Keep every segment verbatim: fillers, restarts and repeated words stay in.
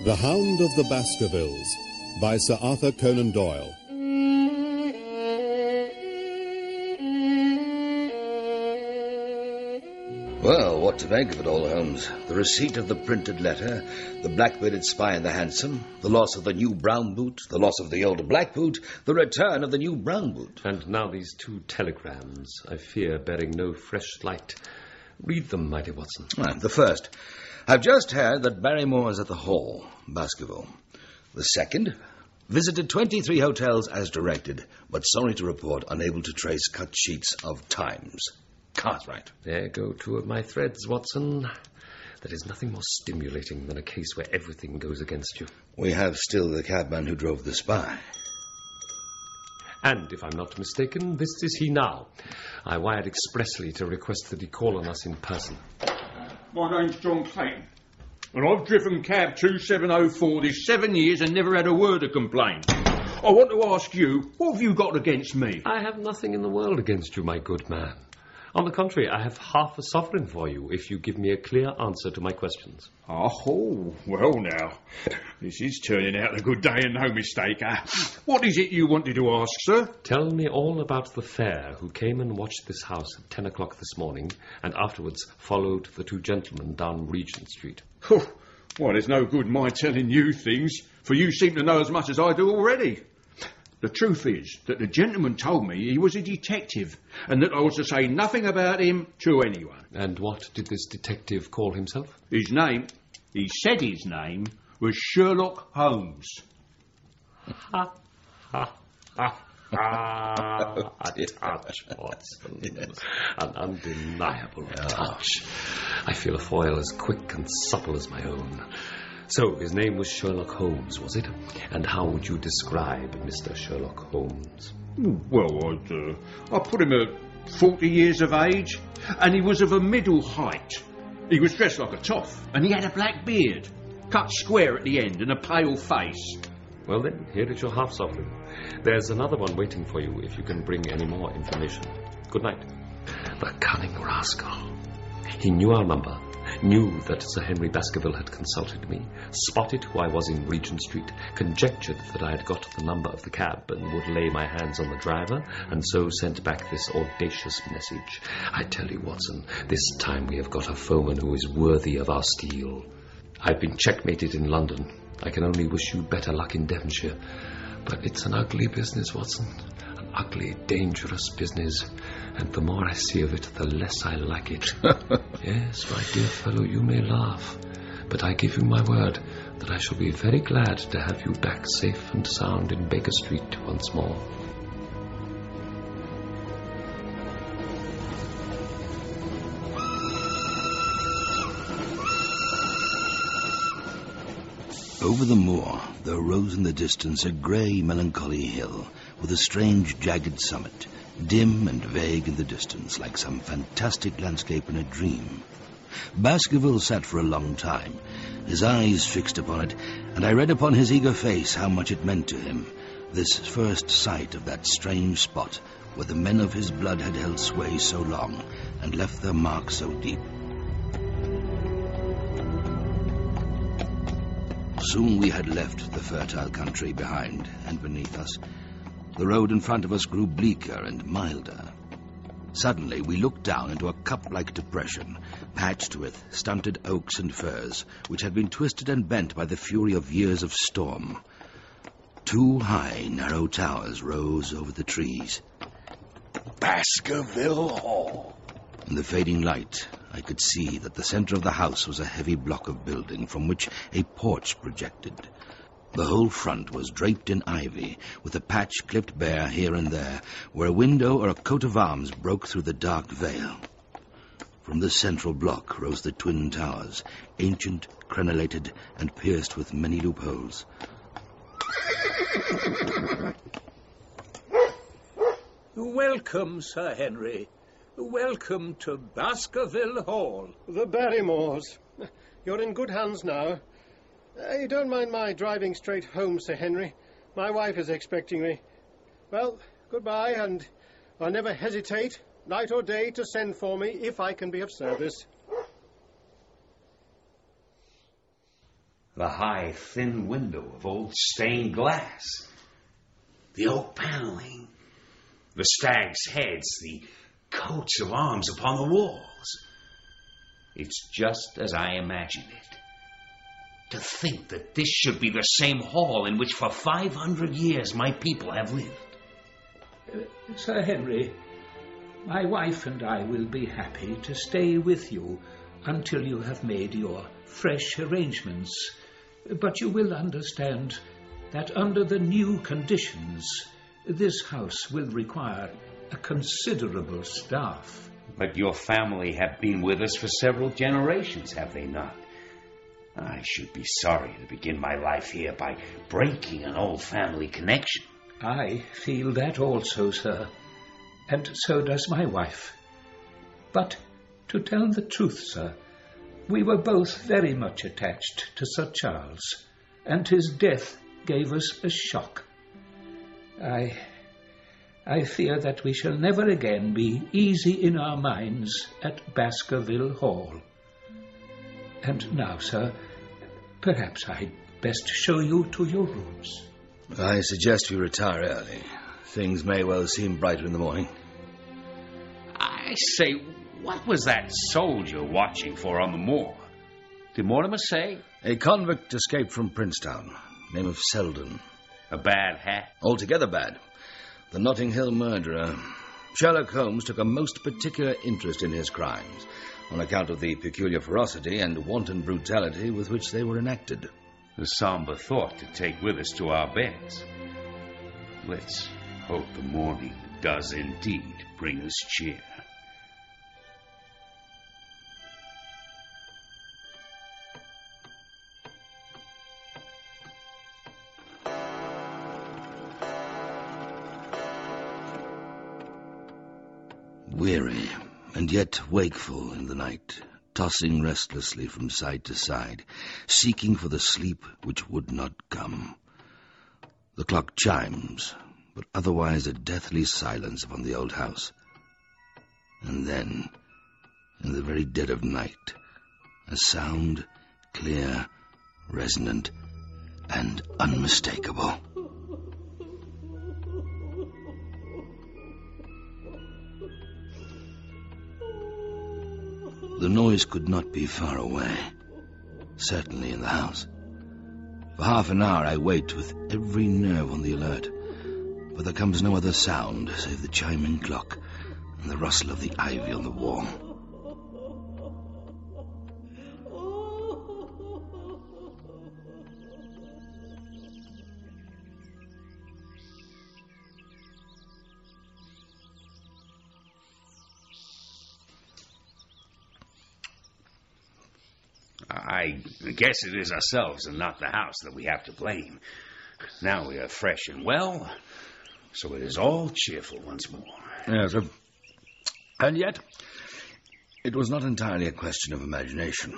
The Hound of the Baskervilles by Sir Arthur Conan Doyle. Well, what to make of it all, Holmes? The receipt of the printed letter, the black-bearded spy in the hansom, the loss of the new brown boot, the loss of the old black boot, the return of the new brown boot. And now these two telegrams, I fear bearing no fresh light. Read them, mighty Watson. Ah, the first. I've just heard that Barrymore is at the Hall, Baskerville. The second. Visited twenty-three hotels as directed, but sorry to report unable to trace cut sheets of Times. Cartwright. There go two of my threads, Watson. There is nothing more stimulating than a case where everything goes against you. We have still the cabman who drove the spy. And, if I'm not mistaken, this is he now. I wired expressly to request that he call on us in person. My name's John Clayton, and I've driven cab two seven oh four this seven years and never had a word of complaint. I want to ask you, what have you got against me? I have nothing in the world against you, my good man. On the contrary, I have half a sovereign for you if you give me a clear answer to my questions. Oh, well now, this is turning out a good day and no mistake, eh? What is it you wanted to ask, sir? Tell me all about the fare who came and watched this house at ten o'clock this morning and afterwards followed the two gentlemen down Regent Street. Oh, well, there's no good my telling you things, for you seem to know as much as I do already. The truth is that the gentleman told me he was a detective and that I was to say nothing about him to anyone. And what did this detective call himself? His name, he said his name, was Sherlock Holmes. Ha, ha, ha, ha. A touch, Watson. An undeniable touch. I feel a foil as quick and supple as my own. So, his name was Sherlock Holmes, was it? And how would you describe Mister Sherlock Holmes? Well, I'd, uh, I put him at forty years of age, and he was of a middle height. He was dressed like a toff, and he had a black beard, cut square at the end, and a pale face. Well then, here is your half sovereign. There's another one waiting for you if you can bring any more information. Good night. The cunning rascal. He knew our number. Knew that Sir Henry Baskerville had consulted me, spotted who I was in Regent Street, conjectured that I had got the number of the cab and would lay my hands on the driver, and so sent back this audacious message. I tell you, Watson, this time we have got a foeman who is worthy of our steel. I've been checkmated in London. I can only wish you better luck in Devonshire. But it's an ugly business, Watson. An ugly, dangerous business. And the more I see of it, the less I like it. Yes, my dear fellow, you may laugh, but I give you my word that I shall be very glad to have you back safe and sound in Baker Street once more. Over the moor, there rose in the distance a grey, melancholy hill with a strange, jagged summit, dim and vague in the distance, like some fantastic landscape in a dream. Baskerville sat for a long time, his eyes fixed upon it, and I read upon his eager face how much it meant to him, this first sight of that strange spot where the men of his blood had held sway so long and left their mark so deep. Soon we had left the fertile country behind and beneath us. The road in front of us grew bleaker and milder. Suddenly we looked down into a cup-like depression, patched with stunted oaks and firs, which had been twisted and bent by the fury of years of storm. Two high, narrow towers rose over the trees. Baskerville Hall. In the fading light, I could see that the center of the house was a heavy block of building from which a porch projected. The whole front was draped in ivy, with a patch clipped bare here and there, where a window or a coat of arms broke through the dark veil. From the central block rose the twin towers, ancient, crenellated, and pierced with many loopholes. Welcome, Sir Henry. Welcome to Baskerville Hall. The Barrymores. You're in good hands now. Uh, you don't mind my driving straight home, Sir Henry. My wife is expecting me. Well, goodbye, and I'll never hesitate, night or day, to send for me if I can be of service. The high, thin window of old stained glass. The oak paneling. The stags' heads, the coats of arms upon the walls. It's just as I imagined it. To think that this should be the same hall in which for five hundred years my people have lived. Uh, Sir Henry, my wife and I will be happy to stay with you until you have made your fresh arrangements. But you will understand that under the new conditions, this house will require a considerable staff. But your family have been with us for several generations, have they not? I should be sorry to begin my life here by breaking an old family connection. I feel that also, sir, and so does my wife. But to tell the truth, sir, we were both very much attached to Sir Charles, and his death gave us a shock. I... I fear that we shall never again be easy in our minds at Baskerville Hall. And now, sir, perhaps I'd best show you to your rooms. I suggest we retire early. Things may well seem brighter in the morning. I say, what was that soldier watching for on the moor? Did Mortimer say? A convict escaped from Princetown, name of Selden. A bad hat? Altogether bad. The Notting Hill murderer. Sherlock Holmes took a most particular interest in his crimes, on account of the peculiar ferocity and wanton brutality with which they were enacted. A somber thought to take with us to our beds. Let's hope the morning does indeed bring us cheer. Weary, and yet wakeful in the night, tossing restlessly from side to side, seeking for the sleep which would not come. The clock chimes, but otherwise a deathly silence upon the old house. And then, in the very dead of night, a sound, clear, resonant, and unmistakable. The noise could not be far away, certainly in the house. For half an hour I wait with every nerve on the alert, but there comes no other sound save the chiming clock and the rustle of the ivy on the wall. I guess it is ourselves and not the house that we have to blame. Now we are fresh and well, so it is all cheerful once more. Yes, sir. And yet, it was not entirely a question of imagination.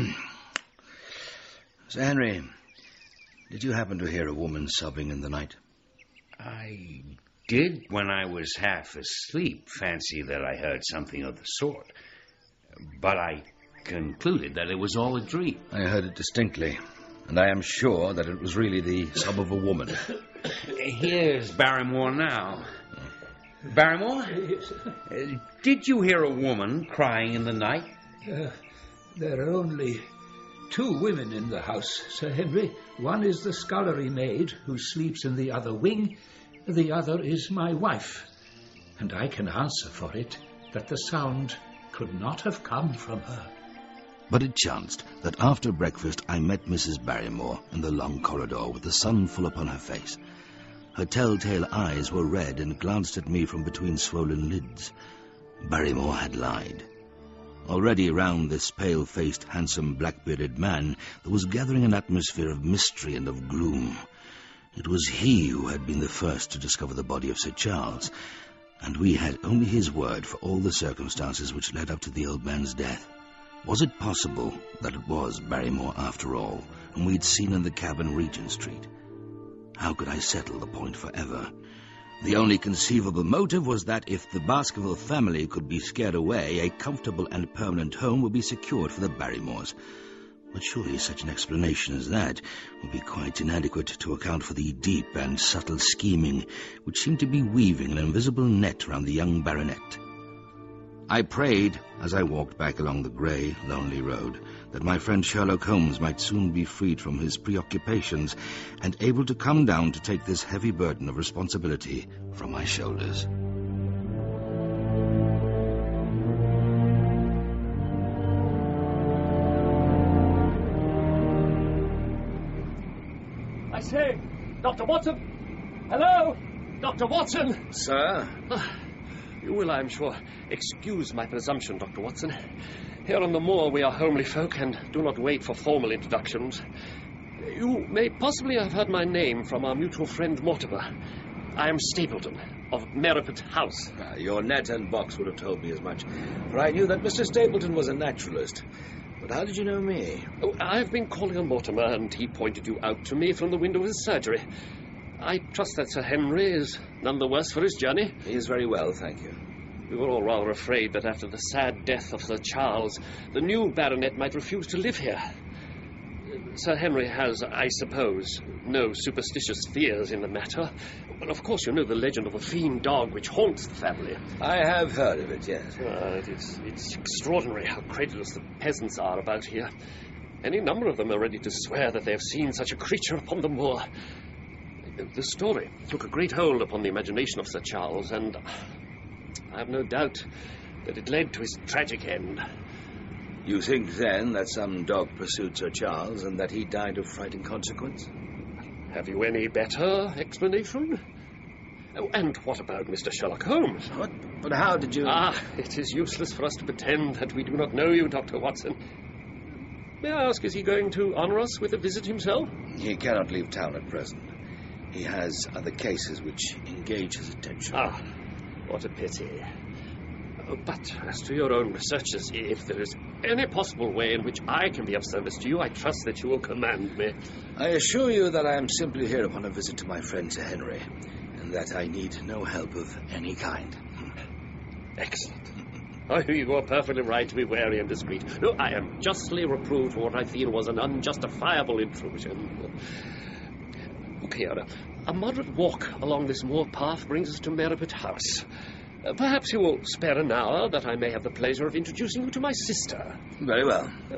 Sir Henry, did you happen to hear a woman sobbing in the night? I did, when I was half asleep, fancy that I heard something of the sort. But I concluded that it was all a dream. I heard it distinctly, and I am sure that it was really the sob of a woman. Here's Barrymore now. Barrymore, uh, did you hear a woman crying in the night? Uh, there are only two women in the house, Sir Henry. One is the scullery maid, who sleeps in the other wing. The other is my wife. And I can answer for it that the sound could not have come from her. But it chanced that after breakfast I met Missus Barrymore in the long corridor with the sun full upon her face. Her telltale eyes were red and glanced at me from between swollen lids. Barrymore had lied. Already round this pale-faced, handsome, black-bearded man there was gathering an atmosphere of mystery and of gloom. It was he who had been the first to discover the body of Sir Charles, and we had only his word for all the circumstances which led up to the old man's death. Was it possible that it was Barrymore after all, whom we'd seen in the cab in Regent Street? How could I settle the point forever? The only conceivable motive was that if the Baskerville family could be scared away, a comfortable and permanent home would be secured for the Barrymores. But surely such an explanation as that would be quite inadequate to account for the deep and subtle scheming which seemed to be weaving an invisible net round the young baronet. I prayed, as I walked back along the grey, lonely road, that my friend Sherlock Holmes might soon be freed from his preoccupations and able to come down to take this heavy burden of responsibility from my shoulders. I say, Doctor Watson! Hello? Doctor Watson! Sir? You will, I am sure, excuse my presumption, Doctor Watson. Here on the moor we are homely folk and do not wait for formal introductions. You may possibly have heard my name from our mutual friend Mortimer. I am Stapleton, of Merripit House. Uh, your net and box would have told me as much, for I knew that Mister Stapleton was a naturalist. But how did you know me? Oh, I've been calling on Mortimer, and he pointed you out to me from the window of his surgery. I trust that Sir Henry is none the worse for his journey. He is very well, thank you. We were all rather afraid that after the sad death of Sir Charles, the new baronet might refuse to live here. Sir Henry has, I suppose, no superstitious fears in the matter. But of course you know the legend of a fiend dog which haunts the family. I have heard of it, yes. Uh, it is, it's extraordinary how credulous the peasants are about here. Any number of them are ready to swear that they have seen such a creature upon the moor. The story took a great hold upon the imagination of Sir Charles, and I have no doubt that it led to his tragic end. You think, then, that some dog pursued Sir Charles and that he died of fright in consequence? Have you any better explanation? Oh, and what about Mister Sherlock Holmes? What? But how did you... Ah, it is useless for us to pretend that we do not know you, Doctor Watson. May I ask, is he going to honour us with a visit himself? He cannot leave town at present. He has other cases which engage his attention. Ah, what a pity. Oh, but as to your own researches, if there is any possible way in which I can be of service to you, I trust that you will command me. I assure you that I am simply here upon a visit to my friend Sir Henry, and that I need no help of any kind. Excellent. Oh, you are perfectly right to be wary and discreet. No, I am justly reproved for what I feel was an unjustifiable intrusion. Look here, a moderate walk along this moor path brings us to Merripit House. Uh, perhaps you will spare an hour that I may have the pleasure of introducing you to my sister. Very well. Uh,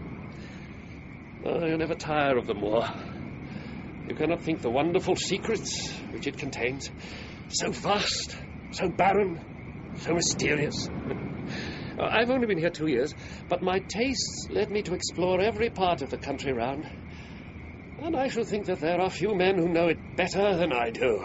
oh, you never tire of the moor. You cannot think the wonderful secrets which it contains. So vast, so barren, so mysterious. uh, I've only been here two years, but my tastes led me to explore every part of the country round. And I should think that there are few men who know it better than I do.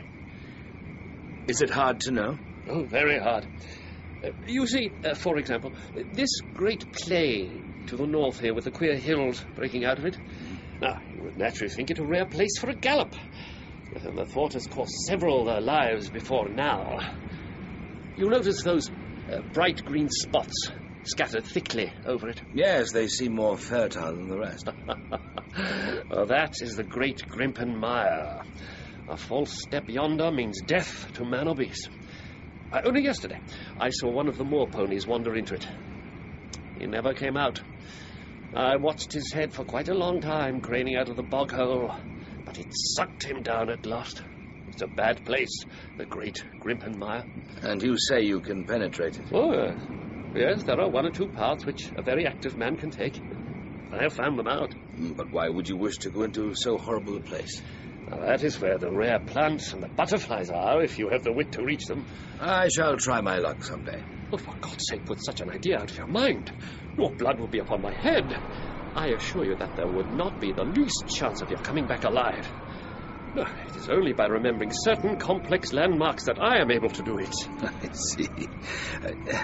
Is it hard to know? Oh, very hard. Uh, you see, uh, for example, this great plain to the north here with the queer hills breaking out of it. Now, you would naturally think it a rare place for a gallop. And the thought has cost several uh, lives before now. You notice those uh, bright green spots scattered thickly over it? Yes, they seem more fertile than the rest. Well, that is the great Grimpen Mire. A false step yonder means death to man or beast. Uh, only yesterday, I saw one of the moor ponies wander into it. He never came out. I watched his head for quite a long time, craning out of the bog hole, but it sucked him down at last. It's a bad place, the great Grimpen Mire. And you say you can penetrate it? Oh, yes. Yes, there are one or two paths which a very active man can take. I have found them out. But why would you wish to go into so horrible a place? Now, that is where the rare plants and the butterflies are, if you have the wit to reach them. I shall try my luck someday. Oh, for God's sake, put such an idea out of your mind. Your blood will be upon my head. I assure you that there would not be the least chance of your coming back alive. No, it is only by remembering certain complex landmarks that I am able to do it. I see. Uh,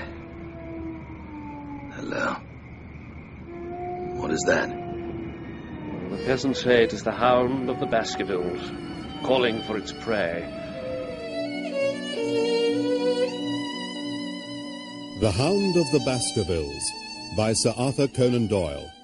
hello. What is that? The peasants say it is the hound of the Baskervilles, calling for its prey. The Hound of the Baskervilles by Sir Arthur Conan Doyle.